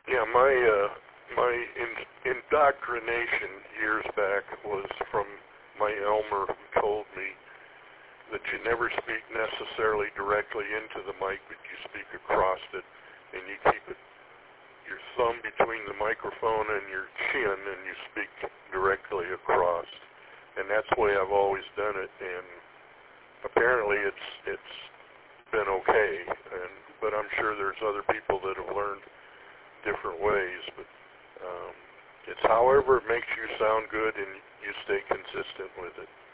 Yeah, my indoctrination years back was from my Elmer, who told me that you never speak necessarily directly into the mic, but you speak across it, and you keep your thumb between the microphone and your chin, and you speak directly across. And that's the way I've always done it, and apparently it's been okay. But I'm sure there's other people that have learned different ways. But it's however it makes you sound good, and you stay consistent with it.